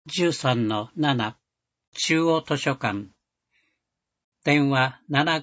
13-7 中央図書館電話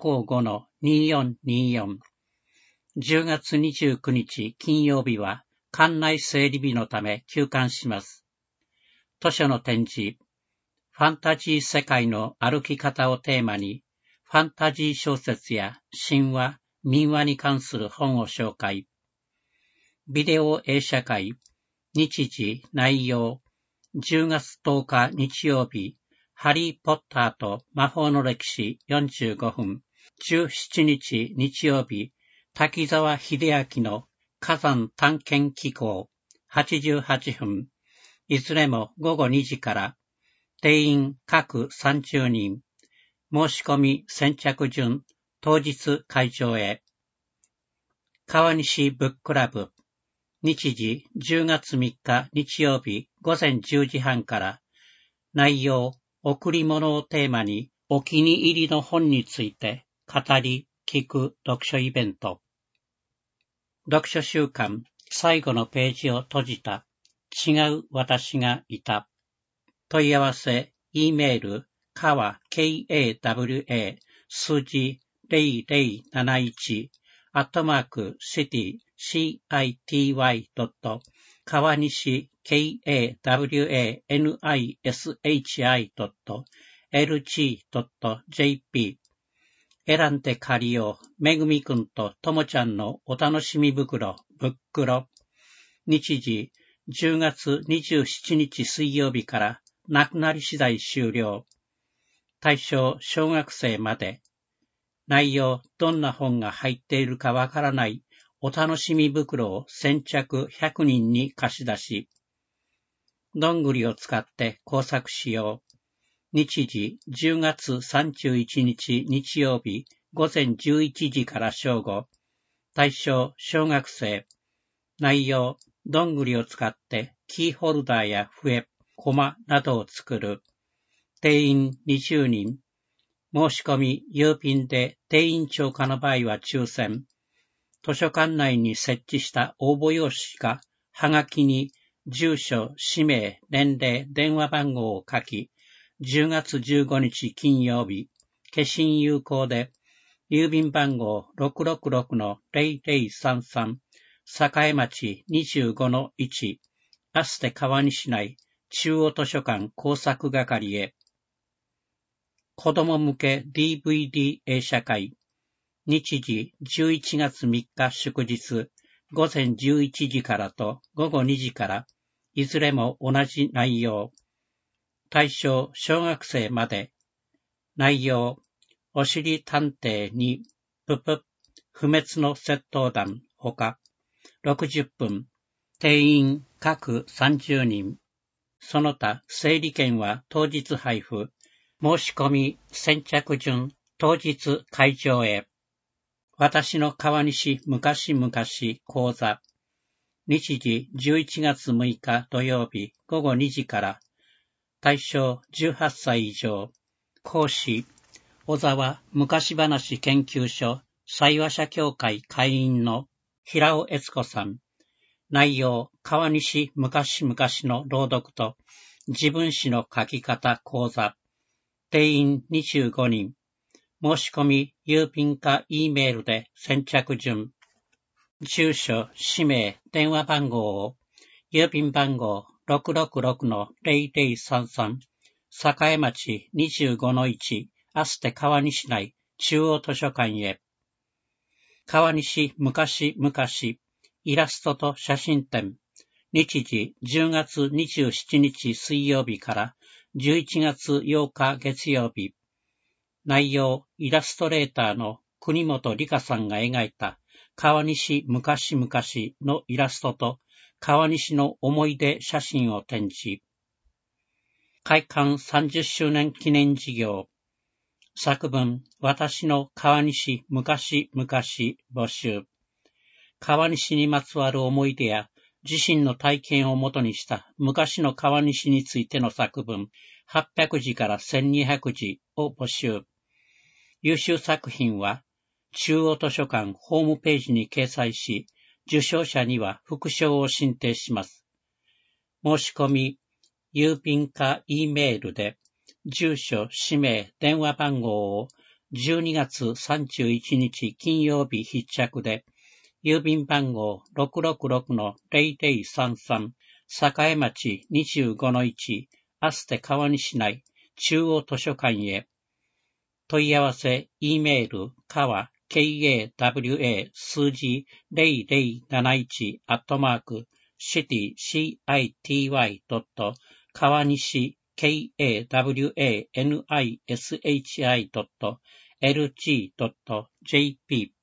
755-2424 10月29日金曜日は館内整理日のため休館します。図書の展示ファンタジー世界の歩き方をテーマにファンタジー小説や神話、民話に関する本を紹介。ビデオ映写会日時、内容10月10日日曜日、ハリー・ポッターと魔法の歴史45分、17日日曜日、滝沢秀明の火山探検紀行88分、いずれも午後2時から、定員各30人、申し込み先着順、当日会場へ。川西ブッククラブ日時10月3日日曜日午前10時半から内容贈り物をテーマにお気に入りの本について語り聞く読書イベント読書週間最後のページを閉じた違う私がいた問い合わせ E メールkawa kawa 数字0071@city city.kawanishi.lg.jp 選んで借りようめぐみくんとともちゃんのお楽しみ袋ブックロ日時10月27日水曜日からなくなり次第終了対象小学生まで内容どんな本が入っているかわからないお楽しみ袋を先着100人に貸し出し、どんぐりを使って工作しよう。日時10月31日日曜日午前11時から正午。対象小学生。内容どんぐりを使ってキーホルダーや笛、コマなどを作る。定員20人。申し込み郵便で定員超過の場合は抽選。図書館内に設置した応募用紙がはがきに住所、氏名、年齢、電話番号を書き、10月15日金曜日、消印有効で、郵便番号 666-0033 栄町 25-1 アステ川西内中央図書館工作係へ。子供向け DVD 映写会日時11月3日祝日午前11時からと午後2時からいずれも同じ内容対象小学生まで内容おしり探偵にププ不滅の窃盗団ほか60分定員各30人その他整理券は当日配布申し込み先着順当日会場へ私の川西昔々講座日時11月6日土曜日午後2時から対象18歳以上講師小沢昔話研究所彩話社協会会員の平尾悦子さん内容川西昔々の朗読と自分史の書き方講座定員25人。申し込み、郵便か E メールで先着順。住所、氏名、電話番号を、郵便番号 666-0033 栄町 25-1 アステ川西内中央図書館へ。川西昔々イラストと写真展。日時10月27日水曜日から11月8日月曜日。内容、イラストレーターの国本理香さんが描いた川西昔々のイラストと川西の思い出写真を展示。開館30周年記念事業。作文、私の川西昔々募集。川西にまつわる思い出や自身の体験をもとにした昔の川西についての作文800字から1200字を募集。優秀作品は中央図書館ホームページに掲載し、受賞者には副賞を進呈します。申し込み郵便か E メールで、住所、氏名、電話番号を12月31日金曜日必着で、郵便番号 666-0033 栄町25-1アステ川西内中央図書館へ。問い合わせ、E メール、川、KAWA 数字0071city川西KAWANISHI.lg.jp